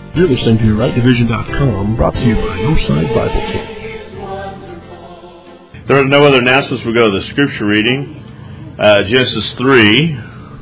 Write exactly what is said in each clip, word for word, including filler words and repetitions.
You're listening to right division dot com, brought to you by Northside Bible Team. There are no other announcements. We'll go to the scripture reading. Uh, Genesis three,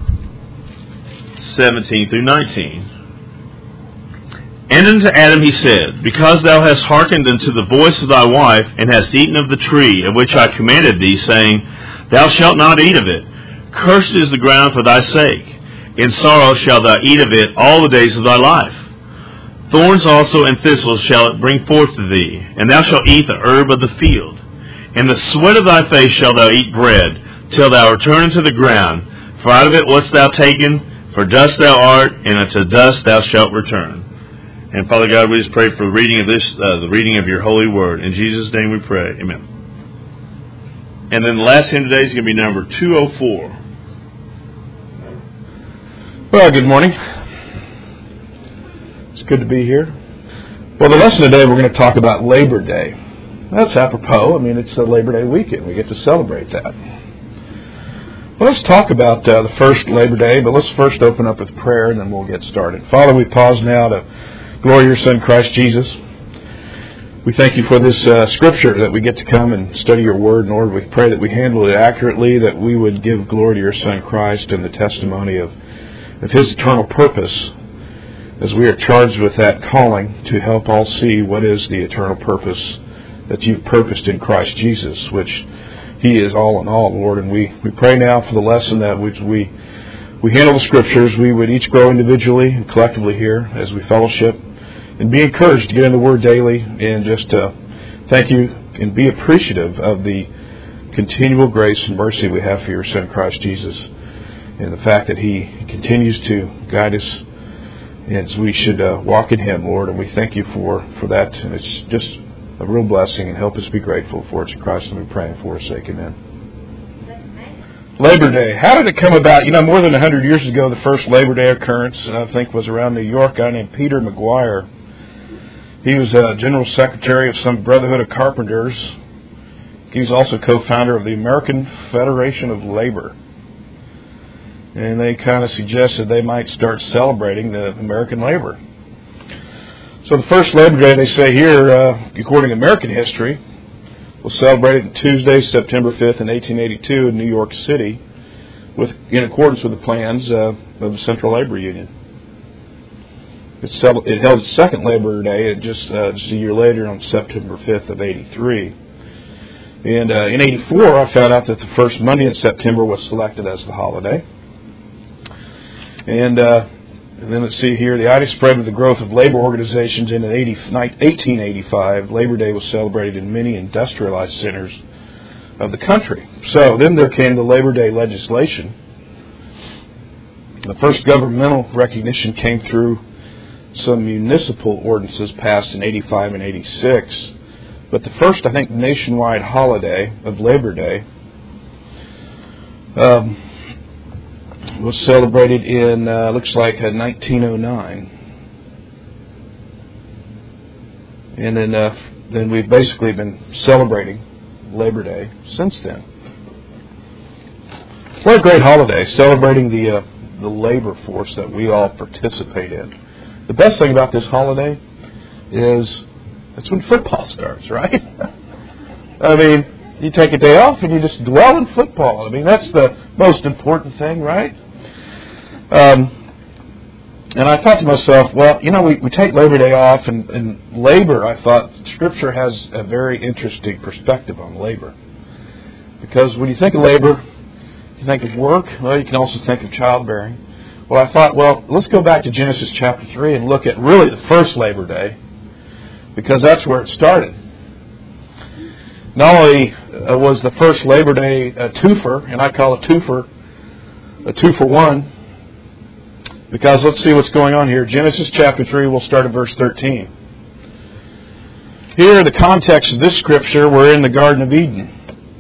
seventeen through nineteen. And unto Adam he said, Because thou hast hearkened unto the voice of thy wife, and hast eaten of the tree of which I commanded thee, saying, Thou shalt not eat of it. Cursed is the ground for thy sake. In sorrow shalt thou eat of it all the days of thy life. Thorns also and thistles shall it bring forth to thee, and thou shalt eat the herb of the field. In the sweat of thy face shalt thou eat bread, till thou return unto the ground. For out of it wast thou taken, for dust thou art, and unto dust thou shalt return. And Father God, we just pray for the reading of this, uh, the reading of your holy word. In Jesus' name we pray. Amen. And then the last hymn today is going to be number two oh four. Well, good morning. It's good to be here. Well, the lesson today, we're going to talk about Labor Day. That's apropos. I mean, it's a Labor Day weekend. We get to celebrate that. Well, let's talk about uh, the first Labor Day, but let's first open up with prayer, and then we'll get started. Father, we pause now to glory your Son, Christ Jesus. We thank you for this uh, scripture that we get to come and study your word. Lord, we pray that we handle it accurately, that we would give glory to your Son, Christ, and the testimony of, of his eternal purpose, as we are charged with that calling to help all see what is the eternal purpose that you've purposed in Christ Jesus, which he is all in all, Lord. And we, we pray now for the lesson that which we we handle the scriptures, we would each grow individually and collectively here as we fellowship, and be encouraged to get in the Word daily, and just uh, thank you and be appreciative of the continual grace and mercy we have for your Son, Christ Jesus, and the fact that he continues to guide us, and we should uh, walk in him, Lord, and we thank you for, for that, and it's just a real blessing, and help us be grateful for it in Christ, and we pray for his sake. Amen. Labor Day. How did it come about? You know, more than one hundred years ago, the first Labor Day occurrence, I think, was around New York. A guy named Peter McGuire. He was a general secretary of some Brotherhood of Carpenters. He was also co-founder of the American Federation of Labor. And they kind of suggested they might start celebrating the American labor. So the first Labor Day, they say here, uh, according to American history, was celebrated on Tuesday, September fifth, in eighteen eighty-two in New York City, with in accordance with the plans uh, of the Central Labor Union. It, cel- it held its second Labor Day just, uh, just a year later on September fifth of eighty-three. And uh, in eighty-four, I found out that the first Monday in September was selected as the holiday. And, uh, and then let's see here, the idea spread with the growth of labor organizations. In eighteen eighty-five, Labor Day was celebrated in many industrialized centers of the country. So then there came the Labor Day legislation. The first governmental recognition came through some municipal ordinances passed in eighty-five and eighty-six. But the first, I think, nationwide holiday of Labor Day um, was celebrated in, uh, looks like, uh, nineteen oh nine. And then uh, then we've basically been celebrating Labor Day since then. What a great holiday, celebrating the uh, the labor force that we all participate in. The best thing about this holiday is it's when football starts, right? I mean, you take a day off and you just dwell in football. I mean, that's the most important thing, right? Um, and I thought to myself, well, you know, we, we take Labor Day off, and, and labor, I thought, Scripture has a very interesting perspective on labor. Because when you think of labor, you think of work. Well, you can also think of childbearing. Well, I thought, well, let's go back to Genesis chapter three and look at really the first Labor Day, because that's where it started. Not only uh, was the first Labor Day a twofer, and I call a twofer a two for one, because let's see what's going on here. Genesis chapter three, we'll start at verse thirteen. Here, the context of this scripture, we're in the Garden of Eden.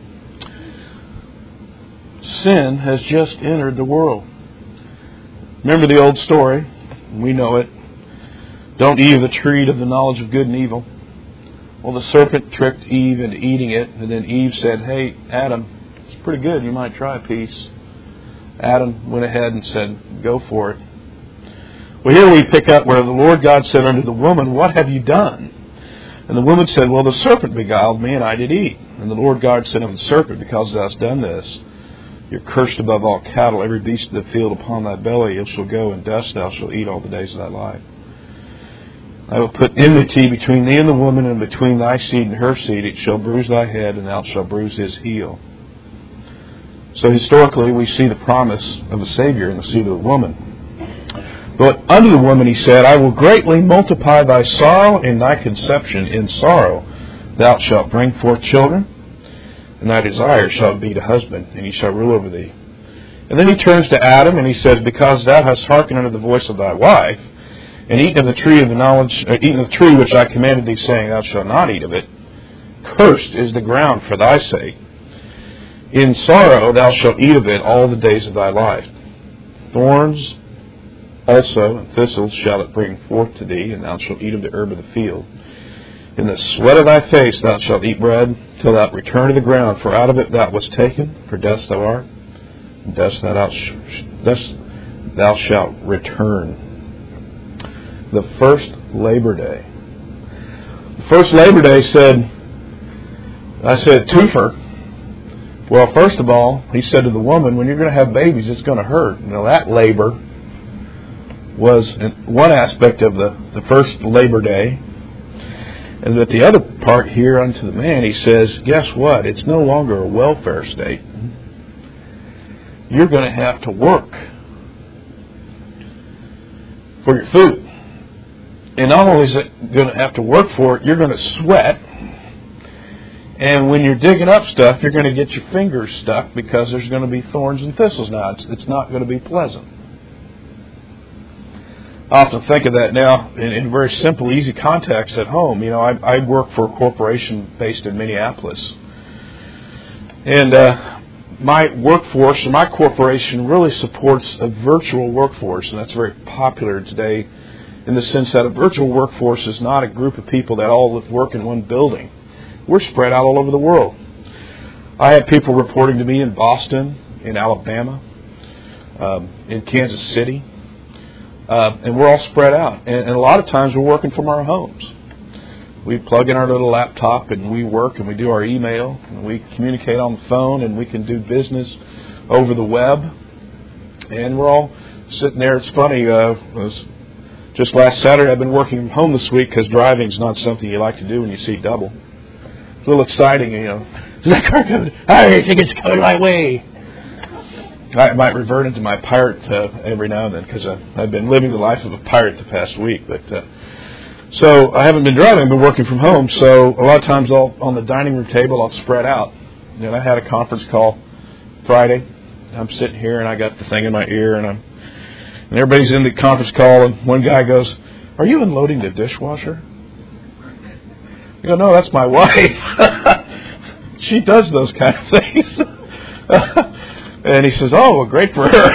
Sin has just entered the world. Remember the old story? We know it. Don't eat of the tree of the knowledge of good and evil. Well, the serpent tricked Eve into eating it, and then Eve said, hey, Adam, it's pretty good. You might try a piece. Adam went ahead and said, go for it. Well, here we pick up where the Lord God said unto the woman, What have you done? And the woman said, Well, the serpent beguiled me, and I did eat. And the Lord God said unto the serpent, Because thou hast done this, you're cursed above all cattle, every beast of the field upon thy belly, it shall go, and dust thou shalt eat all the days of thy life. I will put enmity between thee and the woman, and between thy seed and her seed. It shall bruise thy head, and thou shalt bruise his heel. So historically, we see the promise of a Savior in the seed of the woman. But unto the woman he said, I will greatly multiply thy sorrow and thy conception. In sorrow thou shalt bring forth children, and thy desire shall be to husband, and he shall rule over thee. And then he turns to Adam, and he says, Because thou hast hearkened unto the voice of thy wife, and eaten of the tree of the knowledge, uh, eaten of the tree which I commanded thee, saying, Thou shalt not eat of it, cursed is the ground for thy sake. In sorrow thou shalt eat of it all the days of thy life. Thorns also and thistles shall it bring forth to thee, and thou shalt eat of the herb of the field. In the sweat of thy face thou shalt eat bread, till thou return to the ground, for out of it thou wast taken, for dust thou art, and dust thou, dust thou shalt return. The first Labor Day. The first Labor Day said, I said, twofer. Well, first of all, he said to the woman, when you're going to have babies, it's going to hurt. You know, that labor was one aspect of the, the first Labor Day. And that the other part here unto the man, he says, guess what? It's no longer a welfare state. You're going to have to work for your food. And not only is it going to have to work for it, you're going to sweat. And when you're digging up stuff, you're going to get your fingers stuck because there's going to be thorns and thistles. Now, it's, it's not going to be pleasant. I often think of that now in, in very simple, easy context at home. You know, I, I work for a corporation based in Minneapolis. And uh, my workforce, or my corporation, really supports a virtual workforce. And that's very popular today in the sense that a virtual workforce is not a group of people that all work in one building. We're spread out all over the world. I have people reporting to me in Boston, in Alabama, um, in Kansas City, uh, and we're all spread out. And, and a lot of times we're working from our homes. We plug in our little laptop and we work and we do our email and we communicate on the phone and we can do business over the web. And we're all sitting there. It's funny. Uh, it was just last Saturday, I've been working from home this week because driving is not something you like to do when you see double. It's a little exciting, you know. Is that car coming? I think it's coming my way. I might revert into my pirate uh, every now and then because I've been living the life of a pirate the past week. But uh, so I haven't been driving. I've been working from home. So a lot of times I'll, on the dining room table, I'll spread out. And I had a conference call Friday. I'm sitting here and I got the thing in my ear and I'm and everybody's in the conference call and one guy goes, "Are you unloading the dishwasher?" I go, "No, that's my wife. She does those kind of things." And he says, "Oh, well, great for her."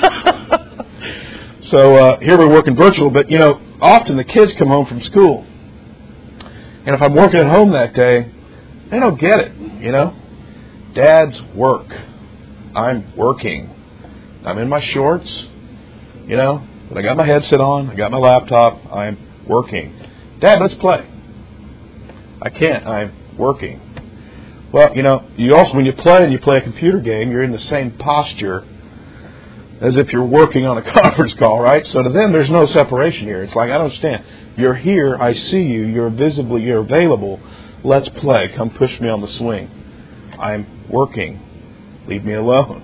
So uh, here we're working virtual, but you know, often the kids come home from school, and if I'm working at home that day, they don't get it. You know, Dad's work. I'm working. I'm in my shorts. You know, but I got my headset on. I got my laptop. I'm working. Dad, let's play. I can't. I'm working. Well, you know, you also, when you play and you play a computer game, you're in the same posture as if you're working on a conference call, right? So to them, there's no separation here. It's like, I don't understand. You're here. I see you. You're visibly, you're available. Let's play. Come push me on the swing. I'm working. Leave me alone.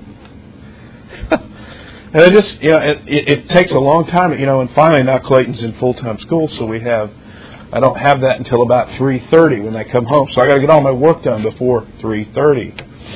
And it just, you know, it, it, it takes a long time, you know, and finally now Clayton's in full-time school, so we have, I don't have that until about three thirty when they come home, so I got to get all my work done before three thirty.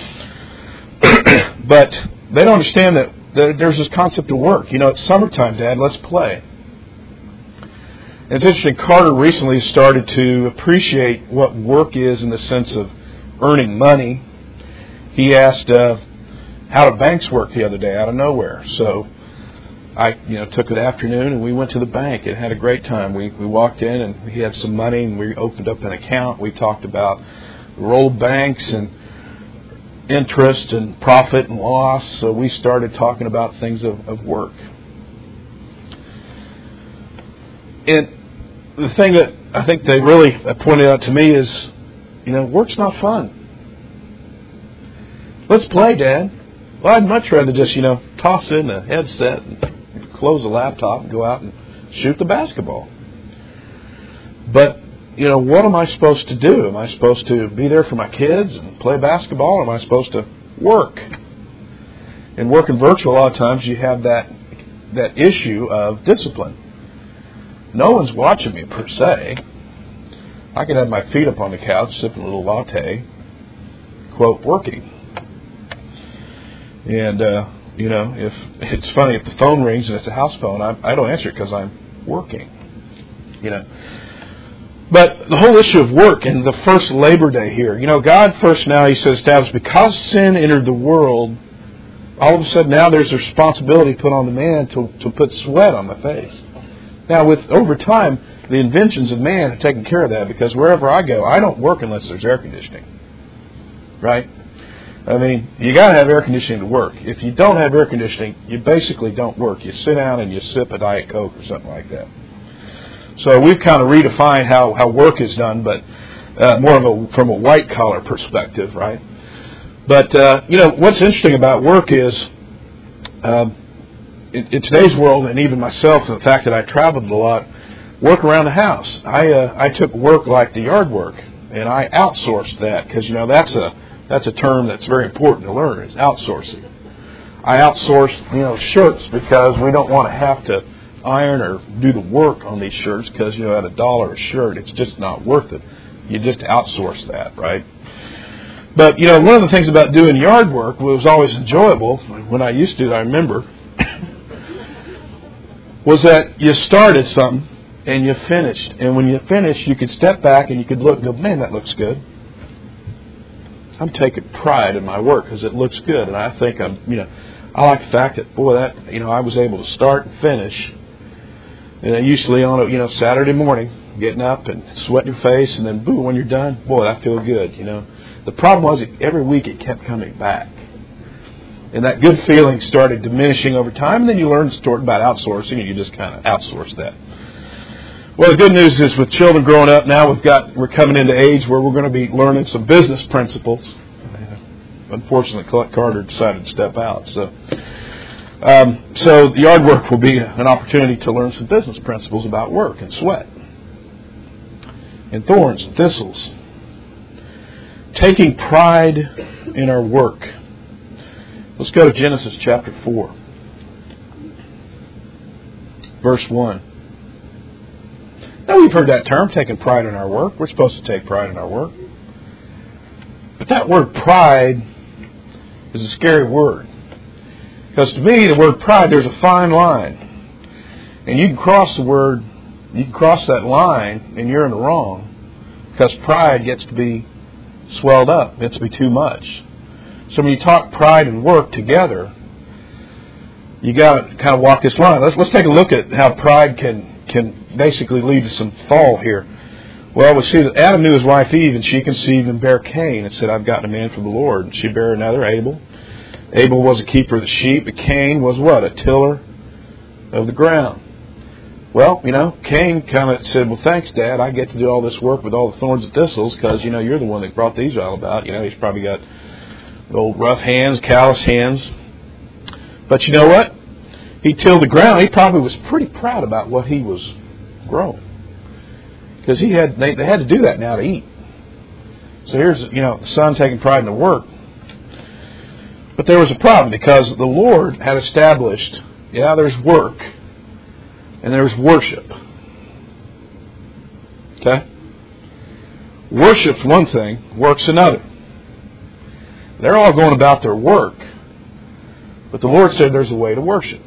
But they don't understand that there's this concept of work. You know, it's summertime, Dad, let's play. And it's interesting, Carter recently started to appreciate what work is in the sense of earning money. He asked, uh, how do banks work the other day out of nowhere? So I, you know, took an afternoon and we went to the bank and had a great time. We we walked in and he had some money and we opened up an account. We talked about the role of banks and interest and profit and loss. So we started talking about things of, of work. and the thing that I think they really pointed out to me is, you know, work's not fun. Let's play, Dad. Well, I'd much rather just, you know, toss in the headset and close the laptop and go out and shoot the basketball. But, you know, what am I supposed to do? Am I supposed to be there for my kids and play basketball, or am I supposed to work? And working virtual, a lot of times you have that that issue of discipline. No one's watching me, per se. I could have my feet up on the couch, sipping a little latte, quote, working. And, uh, you know, if it's funny, if the phone rings and it's a house phone, I, I don't answer it because I'm working, you know. But the whole issue of work and the first Labor Day here, you know, God first now, He says, established because sin entered the world, all of a sudden now there's a responsibility put on the man to, to put sweat on the face. Now, with over time, the inventions of man have taken care of that, because wherever I go, I don't work unless there's air conditioning, right? I mean, you got to have air conditioning to work. If you don't have air conditioning, you basically don't work. You sit down and you sip a Diet Coke or something like that. So we've kind of redefined how, how work is done, but uh, more of a from a white collar perspective, right? But uh, you know what's interesting about work is um, in, in today's world, and even myself, and the fact that I traveled a lot, work around the house. I uh, I took work like the yard work, and I outsourced that, because you know that's a that's a term that's very important to learn, is outsourcing. I outsourced you know shirts because we don't want to have to iron or do the work on these shirts, because you know at a dollar a shirt it's just not worth it. You just outsource that, right? But you know one of the things about doing yard work was always enjoyable when I used to do it, I remember, was that you started something and you finished, and when you finished you could step back and you could look and go, man, that looks good. I'm taking pride in my work because it looks good, and I think I'm you know I like the fact that boy that you know I was able to start and finish. And then usually on a you know Saturday morning, getting up and sweating your face, and then boom, when you're done, boy, I feel good. You know, the problem was that every week it kept coming back, and that good feeling started diminishing over time. And then you learn about outsourcing, and you just kind of outsource that. Well, the good news is with children growing up now, we've got we're coming into age where we're going to be learning some business principles. Unfortunately, Clark Carter decided to step out, so. Um, so the yard work will be an opportunity to learn some business principles about work and sweat and thorns and thistles. Taking pride in our work. Let's go to Genesis chapter four, verse one. Now we've heard that term, taking pride in our work. We're supposed to take pride in our work. But that word pride is a scary word. Because to me, the word pride, there's a fine line. And you can cross the word, you can cross that line and you're in the wrong. Because pride gets to be swelled up. It gets to be too much. So when you talk pride and work together, you got to kind of walk this line. Let's let's take a look at how pride can, can basically lead to some fall here. Well, we see that Adam knew his wife Eve, and she conceived and bare Cain, and said, I've gotten a man from the Lord. And she bare another, Abel. Abel was a keeper of the sheep, but Cain was what? A tiller of the ground. Well, you know, Cain kind of said, well, thanks, Dad. I get to do all this work with all the thorns and thistles because, you know, you're the one that brought these all about. You know, he's probably got old rough hands, callous hands. But you know what? He tilled the ground. He probably was pretty proud about what he was growing. Because he had they, they had to do that now to eat. So here's, you know, the son taking pride in the work. But there was a problem, because the Lord had established, yeah, there's work, and there's worship. Okay? Worship's one thing, work's another. They're all going about their work, but the Lord said there's a way to worship.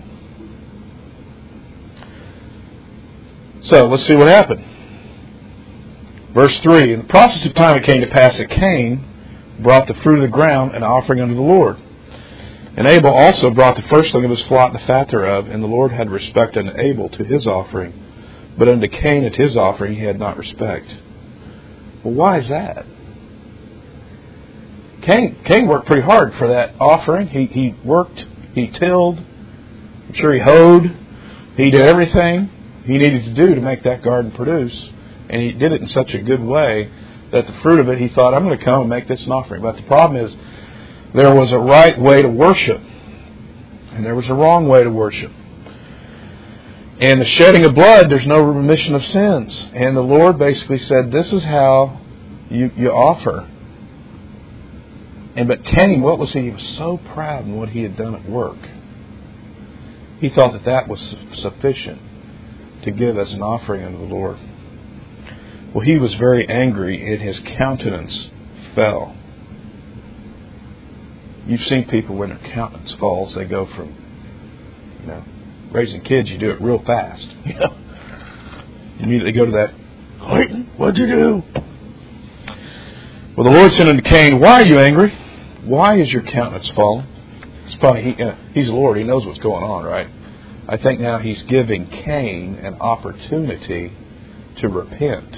So, let's see what happened. Verse three, in the process of time it came to pass that Cain brought the fruit of the ground an offering unto the Lord. And Abel also brought the firstling of his flock, the fat thereof, and the Lord had respect unto Abel to his offering, but unto Cain at his offering he had not respect. Well, why is that? Cain, Cain worked pretty hard for that offering. He, he worked, he tilled, I'm sure he hoed, he did everything. he needed to do to make that garden produce. And he did it in such a good way that the fruit of it, he thought, I'm going to come and make this an offering. But the problem is, there was a right way to worship, and there was a wrong way to worship. And the shedding of blood, there's no remission of sins. And the Lord basically said, this is how you, you offer. And but Cain, what was he? He was so proud in what he had done at work. He thought that that was sufficient to give as an offering unto the Lord. Well, he was very angry, and his countenance fell. You've seen people when their countenance falls, they go from, you know, raising kids, you do it real fast. You know, you immediately go to that, Clayton, what'd you do? Well, the Lord said unto Cain, why are you angry? Why is your countenance fallen? It's funny, he, uh, he's the Lord, he knows what's going on, right? I think now he's giving Cain an opportunity to repent.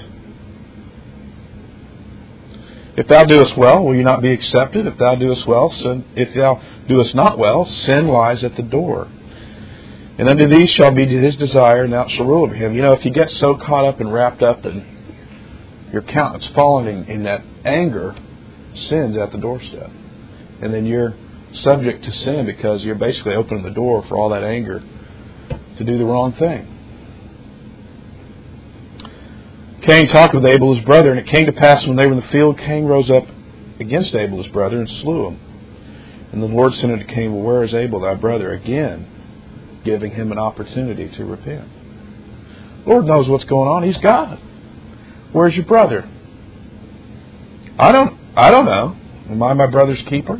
If thou doest well, will you not be accepted? If thou doest well, sin, if thou doest not well, sin lies at the door. And unto thee shall be his desire, and thou shalt rule over him. You know, if you get so caught up and wrapped up in your countenance falling in, in that anger, sin's at the doorstep. And then you're subject to sin because you're basically opening the door for all that anger to do the wrong thing. Cain talked with Abel his brother, and it came to pass when they were in the field, Cain rose up against Abel his brother and slew him. And the Lord said unto Cain, well, where is Abel thy brother? Again, giving him an opportunity to repent. The Lord knows what's going on. He's God. Where's your brother? I don't I don't know. Am I my brother's keeper?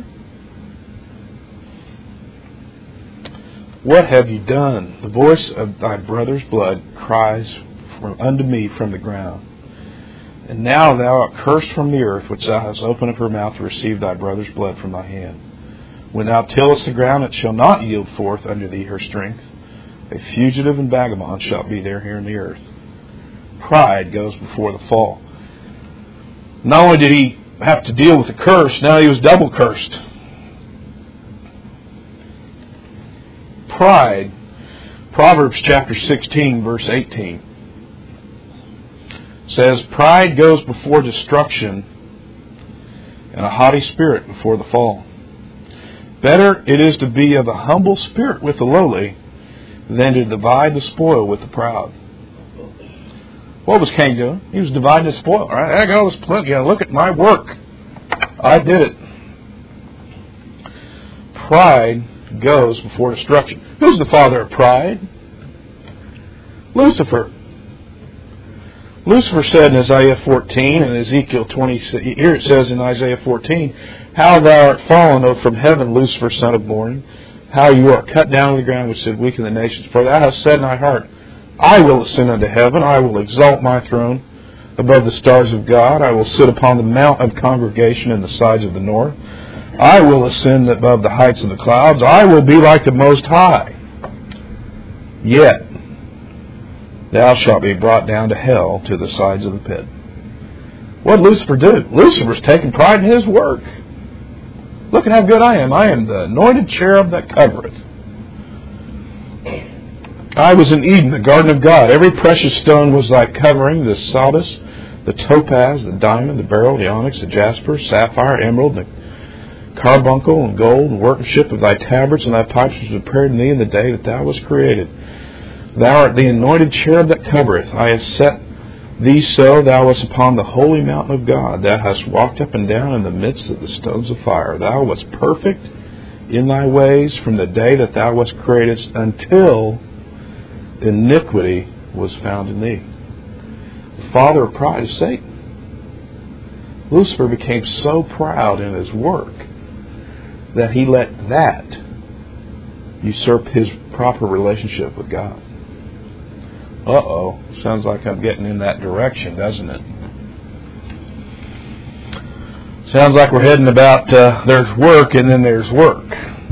What have you done? The voice of thy brother's blood cries from, unto me from the ground. And now thou art cursed from the earth, which thou hast opened up her mouth to receive thy brother's blood from thy hand. When thou tillest the ground, it shall not yield forth unto thee her strength. A fugitive and vagabond shalt be there here in the earth. Pride goes before the fall. Not only did he have to deal with the curse, now he was double cursed. Pride, Proverbs chapter sixteen, verse eighteen, says, pride goes before destruction, and a haughty spirit before the fall. Better it is to be of a humble spirit with the lowly than to divide the spoil with the proud. What was Cain doing? He was dividing the spoil. All right, I got all this plenty. Yeah, look at my work. I did it. Pride goes before destruction. Who's the father of pride? Lucifer. Lucifer said in Isaiah fourteen and Ezekiel twenty, here it says in Isaiah fourteen, how thou art fallen, O from heaven, Lucifer, son of morning, how you are cut down to the ground, which did weaken the nations. For thou hast said in thy heart, I will ascend unto heaven, I will exalt my throne above the stars of God, I will sit upon the mount of congregation in the sides of the north, I will ascend above the heights of the clouds, I will be like the Most High. Yet thou shalt be brought down to hell, to the sides of the pit. What did Lucifer do? Lucifer's taking pride in his work. Look at how good I am. I am the anointed cherub that covereth. I was in Eden, the garden of God. Every precious stone was thy covering, the sardis, the topaz, the diamond, the beryl, the onyx, the jasper, sapphire, emerald, the carbuncle, and gold, and workmanship of thy tabrets and thy pipes was prepared in thee in the day that thou wast created. Thou art the anointed cherub that covereth. I have set thee so, thou wast upon the holy mountain of God. Thou hast walked up and down in the midst of the stones of fire. Thou wast perfect in thy ways from the day that thou wast created until iniquity was found in thee. The father of pride is Satan. Lucifer became so proud in his work that he let that usurp his proper relationship with God. Uh-oh. Sounds like I'm getting in that direction, doesn't it? Sounds like we're heading about, uh, there's work and then there's work.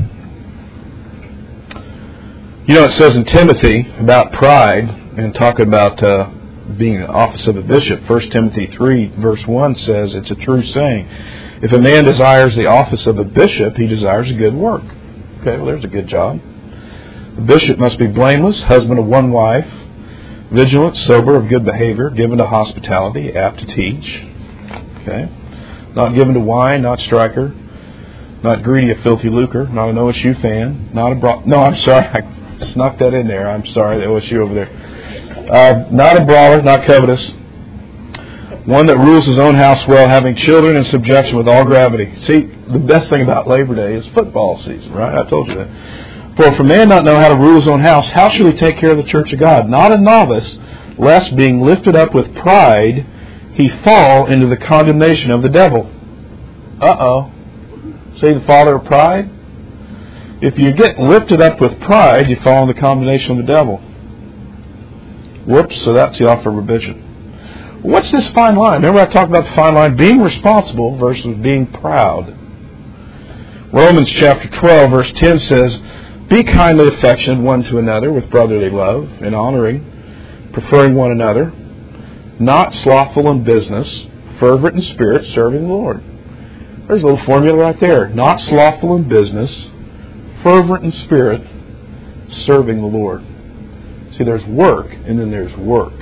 You know, it says in Timothy about pride, and talking about uh, being in the office of a bishop, First Timothy three, verse one says, it's a true saying, if a man desires the office of a bishop, he desires a good work. Okay, well, there's a good job. The bishop must be blameless, husband of one wife, Vigilant, sober, of good behavior, given to hospitality, apt to teach. Okay. Not given to wine, not striker, not greedy of filthy lucre, not an O S U fan, not a bra- no, I'm sorry, I snuck that in there. I'm sorry, the O S U over there. Uh, not a brawler, not covetous. One that rules his own house well, having children in subjection with all gravity. See, the best thing about Labor Day is football season, right? I told you that. For if a man not know how to rule his own house, how shall he take care of the church of God? Not a novice, lest being lifted up with pride, he fall into the condemnation of the devil. Uh-oh. See the father of pride? If you get lifted up with pride, you fall into the condemnation of the devil. Whoops, so that's the offer of revision. What's this fine line? Remember I talked about the fine line, being responsible versus being proud. Romans chapter twelve, verse ten says, be kindly affectionate one to another with brotherly love, and honoring, preferring one another, not slothful in business, fervent in spirit, serving the Lord. There's a little formula right there. Not slothful in business, fervent in spirit, serving the Lord. See, there's work, and then there's work.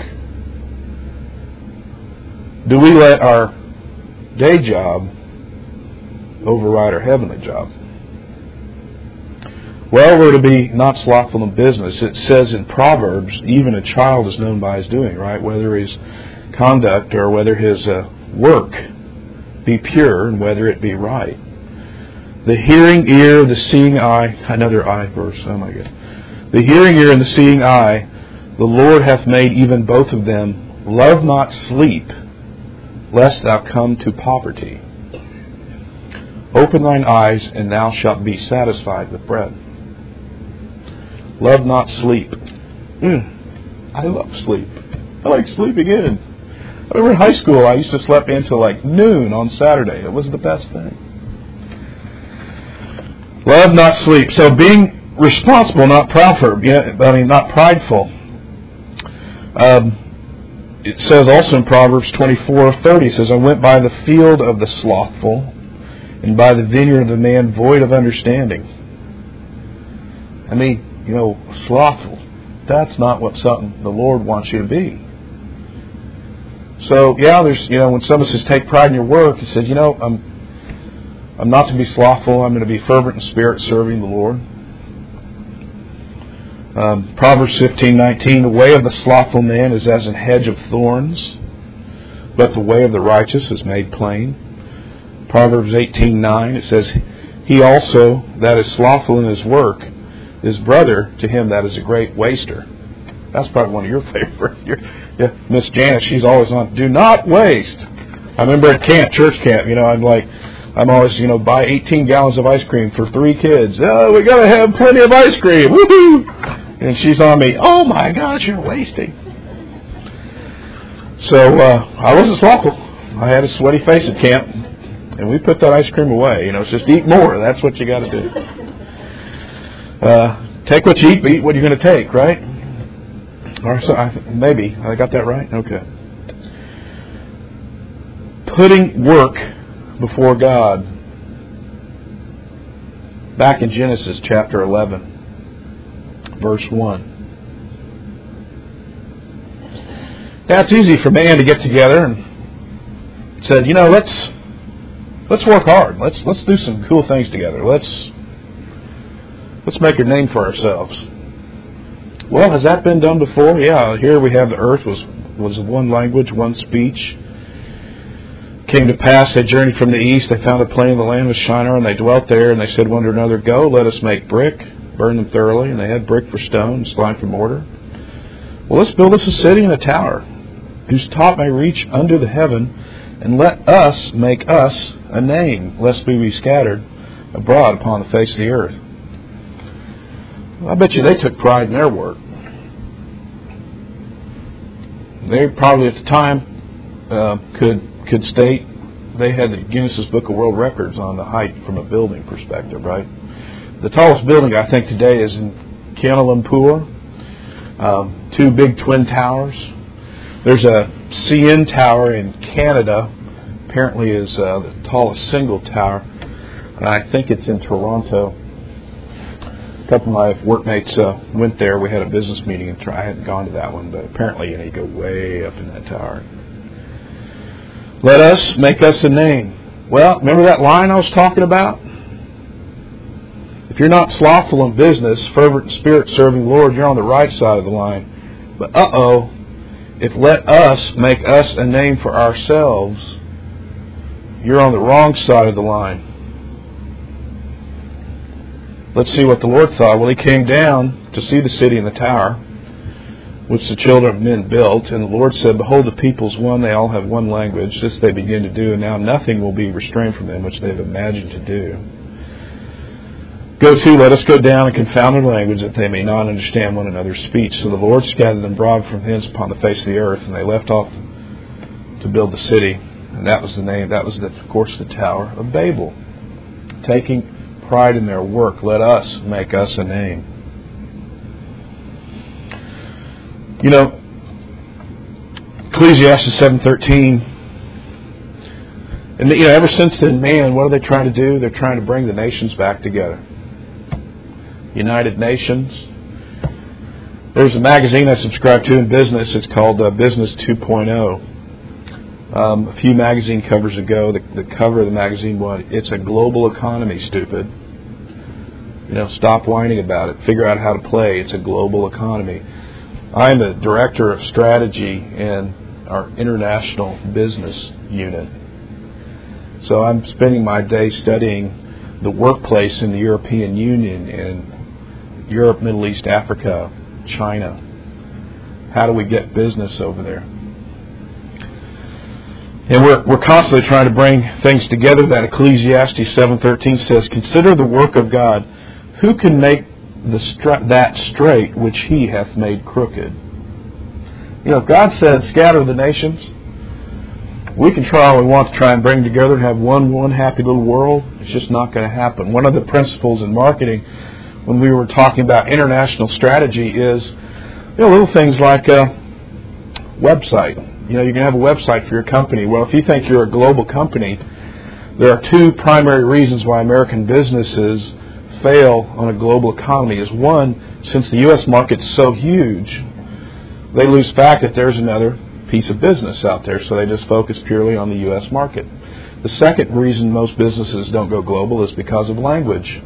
Do we let our day job override our heavenly job? Well, we're to be not slothful in business. It says in Proverbs, even a child is known by his doing, right? Whether his conduct or whether his uh, work be pure and whether it be right. The hearing ear, the seeing eye, another eye verse, oh my God. The hearing ear and the seeing eye, the Lord hath made even both of them. Love not sleep, lest thou come to poverty. Open thine eyes, and thou shalt be satisfied with bread. Love not sleep. Mm, I love sleep. I like sleeping in. I remember in high school, I used to sleep in until like noon on Saturday. It was the best thing. Love not sleep. So being responsible, not proudful. Yeah, I mean, not prideful. Um, it says also in Proverbs twenty-four thirty, it says, I went by the field of the slothful, and by the vineyard of the man void of understanding. I mean, you know, slothful. That's not what something the Lord wants you to be. So, yeah, there's, you know, when someone says take pride in your work, he says, you know, I'm I'm not to be slothful. I'm going to be fervent in spirit, serving the Lord. Um, Proverbs fifteen nineteen, the way of the slothful man is as an hedge of thorns, but the way of the righteous is made plain. Proverbs eighteen nine, it says, he also that is slothful in his work is brother to him that is a great waster. That's probably one of your favorite. Yeah, Miss Janice, she's always on, do not waste. I remember at camp, church camp, you know, I'm like, I'm always, you know, buy eighteen gallons of ice cream for three kids. Oh, we got to have plenty of ice cream. Woohoo! And she's on me, oh my gosh, you're wasting. So uh, I wasn't slothful. I had a sweaty face at camp, and we put that ice cream away. You know, it's just eat more. That's what you got to do. Uh, take what you eat, but eat what you're going to take, right? Or so, I, maybe. I got that right? Okay. Putting work before God. Back in Genesis chapter eleven, verse one. Now, it's easy for man to get together and said, you know, let's let's work hard. Let's let's do some cool things together. Let's let's make a name for ourselves. Well, has that been done before? Yeah, here we have the earth was was one language, one speech. Came to pass, they journeyed from the east, they found a plain, the land was Shinar, and they dwelt there, and they said one to another, go, let us make brick, burn them thoroughly, and they had brick for stone, slime for mortar. Well, let's build us a city and a tower, whose top may reach under the heaven, and let us make us a name, lest we be scattered abroad upon the face of the earth. I bet you they took pride in their work. They probably at the time uh, could could state they had the Guinness Book of World Records on the height from a building perspective, right? The tallest building I think today is in Kuala Lumpur. Um, two big twin towers. There's a C N Tower in Canada. Apparently is uh, the tallest single tower, and I think it's in Toronto. couple of my workmates uh, went there. We had a business meeting, and I hadn't gone to that one, but apparently, you know, you go way up in that tower. Let us make us a name. Well, remember that line I was talking about? If you're not slothful in business, fervent in spirit, serving the Lord, you're on the right side of the line. But uh-oh, if let us make us a name for ourselves, you're on the wrong side of the line. Let's see what the Lord thought. Well, He came down to see the city and the tower, which the children of men built. And the Lord said, Behold, the people's one, they all have one language. This they begin to do, and now nothing will be restrained from them, which they have imagined to do. Go to, let us go down and confound their language, that they may not understand one another's speech. So the Lord scattered them abroad from thence upon the face of the earth, and they left off to build the city. And that was the name, that was, the, of course, the Tower of Babel. Taking pride in their work, let us make us a name. You know, Ecclesiastes seven thirteen, and you know, ever since then, man, what are they trying to do? They're trying to bring the nations back together. United Nations. There's a magazine I subscribe to in business. It's called uh, Business two point oh. Um, a few magazine covers ago, the, the cover of the magazine was, "It's a global economy, stupid." You know, stop whining about it. Figure out how to play. It's a global economy. I'm the director of strategy in our international business unit. So I'm spending my day studying the workplace in the European Union and Europe, Middle East, Africa, China. How do we get business over there? And we're we're constantly trying to bring things together. That Ecclesiastes seven thirteen says, "Consider the work of God. Who can make the stra- that straight which He hath made crooked?" You know, if God says, "Scatter the nations," we can try all we want to try and bring together and have one one happy little world. It's just not going to happen. One of the principles in marketing, when we were talking about international strategy, is you know little things like a website. You know, you can have a website for your company. Well, if you think you're a global company, there are two primary reasons why American businesses fail on a global economy. Is one, since the U S market's so huge, they lose fact that there's another piece of business out there, so they just focus purely on the U S market. The second reason most businesses don't go global is because of language.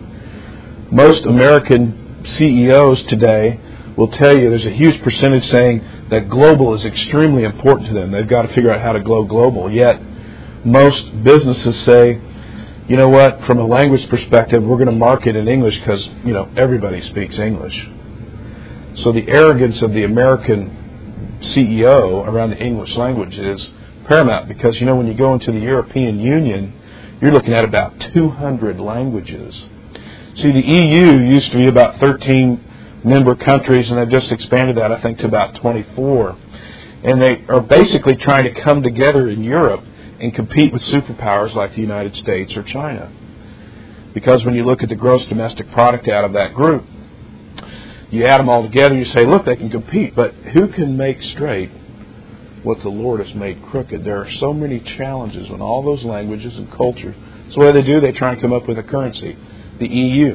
Most American C E Os today will tell you there's a huge percentage saying that global is extremely important to them. They've got to figure out how to go global. Yet, most businesses say, you know what, from a language perspective, we're going to market in English because, you know, everybody speaks English. So the arrogance of the American C E O around the English language is paramount because, you know, when you go into the European Union, you're looking at about two hundred languages. See, the E U used to be about thirteen member countries, and they've just expanded that, I think, to about twenty-four. And they are basically trying to come together in Europe and compete with superpowers like the United States or China. Because when you look at the gross domestic product out of that group, you add them all together and you say, look, they can compete, but who can make straight what the Lord has made crooked? There are so many challenges in all those languages and cultures. So what do they do? They try and come up with a currency, the E U.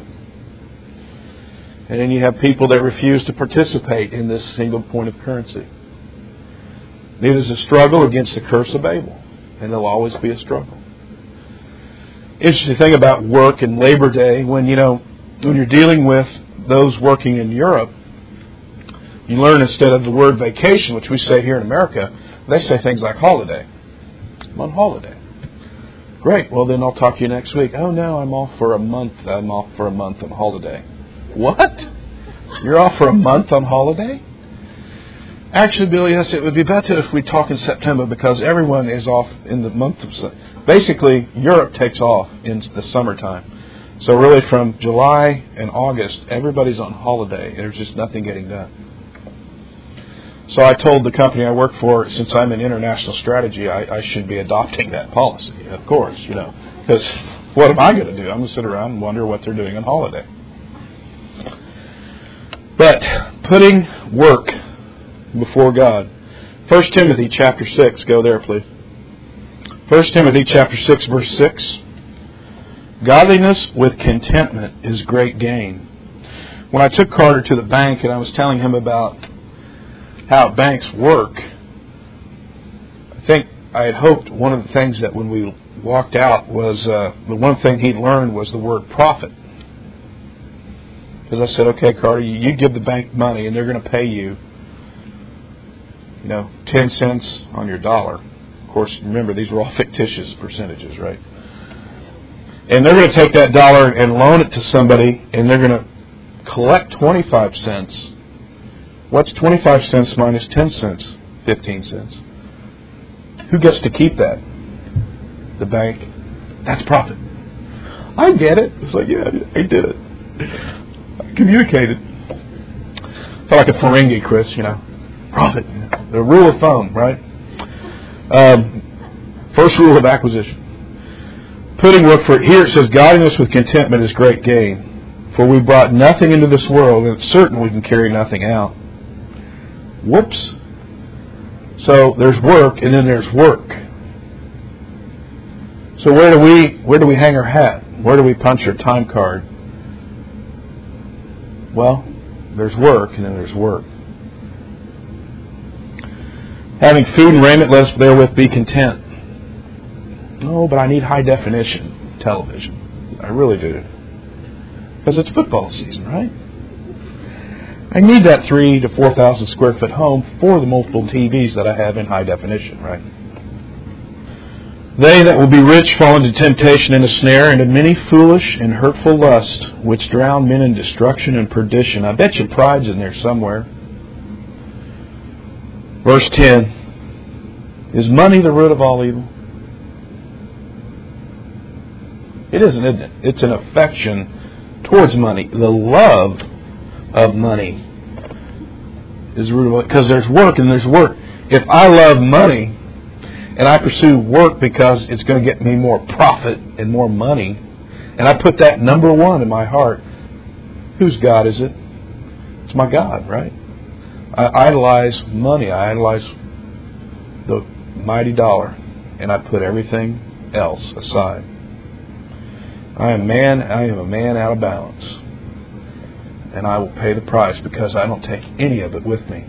And then you have people that refuse to participate in this single point of currency. It is a struggle against the curse of Babel, and there'll always be a struggle. Interesting thing about work and Labor Day, when you know when you're dealing with those working in Europe, you learn instead of the word vacation, which we say here in America, they say things like holiday. I'm on holiday. Great. Well, then I'll talk to you next week. Oh no, I'm off for a month. I'm off for a month on holiday. What? You're off for a month on holiday? Actually, Bill, yes, it would be better if we talk in September because everyone is off in the month of September. Basically, Europe takes off in the summertime. So really from July and August, everybody's on holiday. There's just nothing getting done. So I told the company I work for, since I'm in international strategy, I, I should be adopting that policy, of course, you know. Because what am I going to do? I'm going to sit around and wonder what they're doing on holiday. But putting work before God. First Timothy chapter six. Go there, please. First Timothy chapter six, verse six. Godliness with contentment is great gain. when I took Carter to the bank and I was telling him about how banks work, I think I had hoped one of the things that when we walked out was, uh, the one thing he'd learned was the word profit. Because I said, okay, Carter, you, you give the bank money and they're going to pay you, you know, ten cents on your dollar. Of course, remember, these were all fictitious percentages, right? And they're going to take that dollar and loan it to somebody, and they're going to collect twenty-five cents. What's twenty-five cents minus ten cents? fifteen cents. Who gets to keep that? The bank. That's profit. I get it. It's like, yeah, I did it. I communicated. Felt like a Ferengi, Chris, you know. Profit. The rule of thumb, right? Um, first rule of acquisition. Putting work for, here it says, godliness with contentment is great gain. For we brought nothing into this world, and it's certain we can carry nothing out. Whoops. So there's work, and then there's work. So where do we where do we hang our hat? Where do we punch our time card? Well, there's work, and then there's work. Having food and raiment, let us therewith be content. No, but I need high definition television. I really do. Because it's football season, right? I need that three to four thousand square foot home for the multiple T Vs that I have in high definition, right? They that will be rich fall into temptation and a snare, and into many foolish and hurtful lusts, which drown men in destruction and perdition. I bet you pride's in there somewhere. Verse ten. Is money the root of all evil? It isn't, isn't it? It's an affection towards money. The love of money is the root of all, because there's work and there's work. If I love money and I pursue work because it's going to get me more profit and more money, and I put that number one in my heart, whose God is it? It's my God, right? I idolize money. I idolize the mighty dollar, and I put everything else aside. I am man. I am a man out of balance, and I will pay the price because I don't take any of it with me.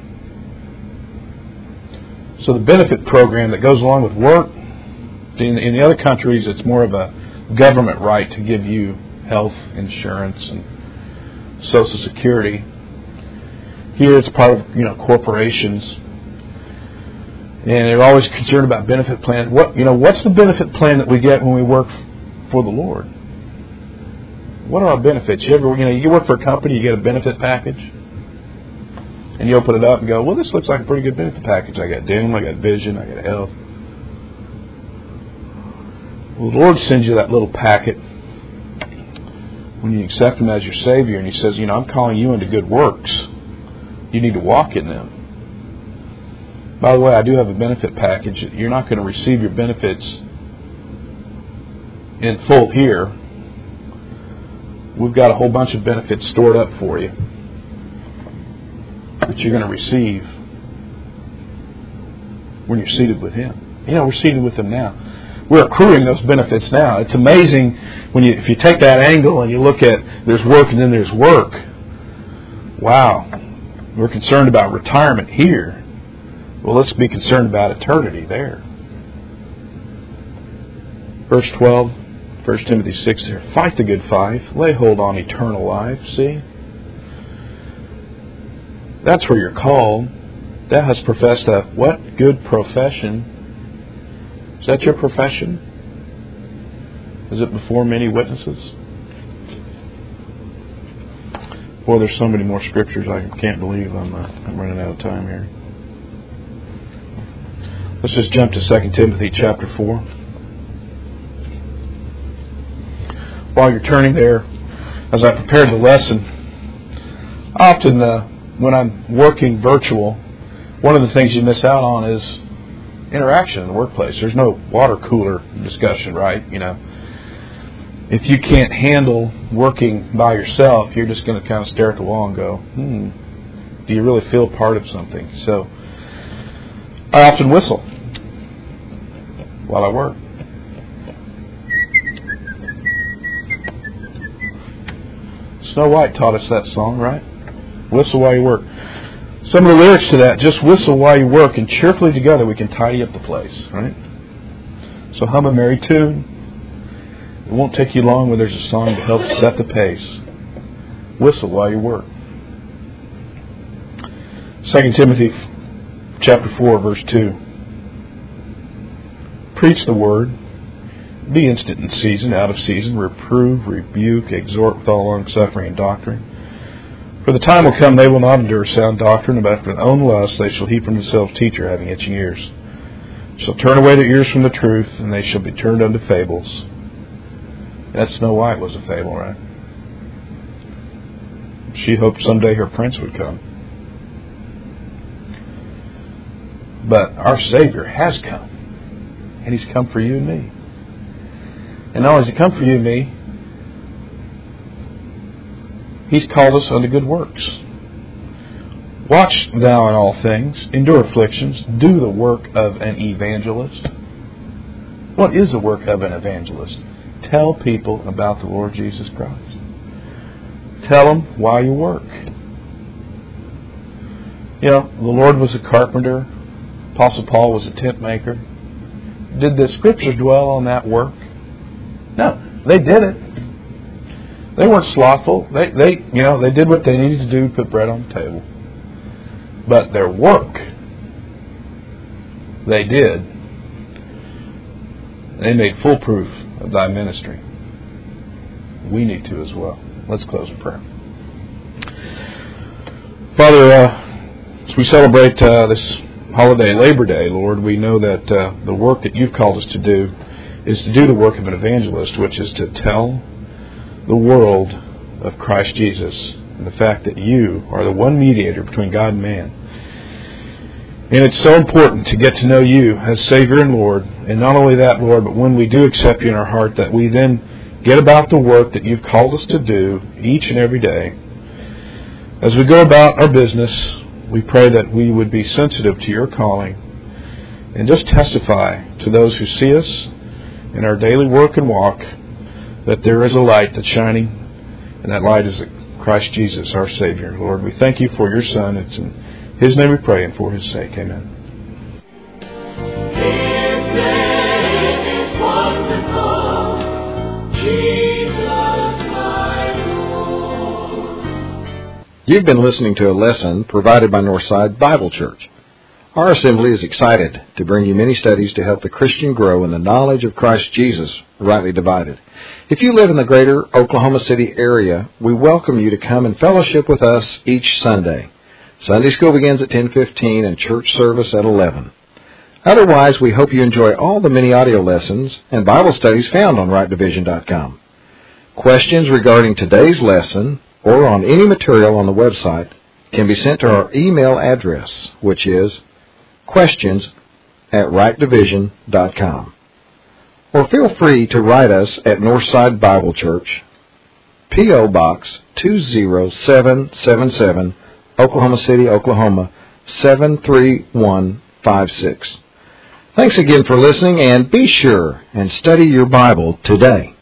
So the benefit program that goes along with work, in, in the other countries, it's more of a government right to give you health insurance and Social Security. Here, it's part of you know corporations, and they're always concerned about benefit plan. What you know? What's the benefit plan that we get when we work for the Lord? What are our benefits? You ever, you know, you work for a company, you get a benefit package, and you open it up and go, well, this looks like a pretty good benefit package. I got dental, I got vision, I got health. Well, the Lord sends you that little packet when you accept Him as your Savior, and He says, you know, I'm calling you into good works. You need to walk in them. By the way, I do have a benefit package. You're not going to receive your benefits in full here. We've got a whole bunch of benefits stored up for you that you're going to receive when you're seated with Him. You know, we're seated with Him now. We're accruing those benefits now. It's amazing when you, if you take that angle and you look at there's work and then there's work. Wow. We're concerned about retirement here. Well, let's be concerned about eternity there. Verse twelve. First Timothy six here. Fight the good fight. Lay hold on eternal life. See? That's where you're called. Thou hast professed a what? Good profession. Is that your profession? Is it before many witnesses? Boy, there's so many more scriptures. I can't believe I'm, uh, I'm running out of time here. Let's just jump to Second Timothy chapter four. While you're turning there, as I prepared the lesson, often uh, when I'm working virtual, one of the things you miss out on is interaction in the workplace. There's no water cooler discussion, right? You know, if you can't handle working by yourself, you're just going to kind of stare at the wall and go, hmm, do you really feel part of something? So I often whistle while I work. Snow White taught us that song, right? Whistle while you work. Some of the lyrics to that, just whistle while you work, and cheerfully together we can tidy up the place, right? So hum a merry tune. It won't take you long when there's a song to help set the pace. Whistle while you work. Second Timothy chapter four, verse two. Preach the word. Be instant in season, out of season. Reprove, rebuke, exhort with all longsuffering and doctrine. For the time will come they will not endure sound doctrine, but after their own lust they shall heap from themselves teacher having itching ears. Shall turn away their ears from the truth, and they shall be turned unto fables. That Snow White was a fable, right? She hoped someday her prince would come. But our Savior has come. And He's come for you and me. And not only has He come for you and me, He's called us unto good works. Watch thou in all things, endure afflictions, do the work of an evangelist. What is the work of an evangelist? Tell people about the Lord Jesus Christ. Tell them why you work. You know, the Lord was a carpenter. Apostle Paul was a tent maker. Did the Scriptures dwell on that work? No, they did it. They weren't slothful. They, they, you know, they did what they needed to do to put bread on the table. But their work, they did. They made full proof of thy ministry. We need to as well. Let's close with prayer. Father, uh, as we celebrate uh, this holiday, Labor Day, Lord, we know that uh, the work that you've called us to do is to do the work of an evangelist, which is to tell the world of Christ Jesus and the fact that you are the one mediator between God and man. And it's so important to get to know you as Savior and Lord. And not only that, Lord, but when we do accept you in our heart, that we then get about the work that you've called us to do each and every day. As we go about our business, we pray that we would be sensitive to your calling and just testify to those who see us in our daily work and walk that there is a light that's shining, and that light is Christ Jesus, our Savior. Lord, we thank you for your Son. It's in His name we pray, and for His sake. Amen. His name is wonderful, Jesus my Lord. You've been listening to a lesson provided by Northside Bible Church. Our assembly is excited to bring you many studies to help the Christian grow in the knowledge of Christ Jesus, rightly divided. If you live in the greater Oklahoma City area, we welcome you to come and fellowship with us each Sunday. Sunday school begins at ten fifteen and church service at eleven. Otherwise, we hope you enjoy all the many audio lessons and Bible studies found on right division dot com. Questions regarding today's lesson or on any material on the website can be sent to our email address, which is questions at right division dot com. Or feel free to write us at Northside Bible Church, P O. Box two zero seven seven seven, Oklahoma City, Oklahoma, seven three one five six. Thanks again for listening, and be sure and study your Bible today.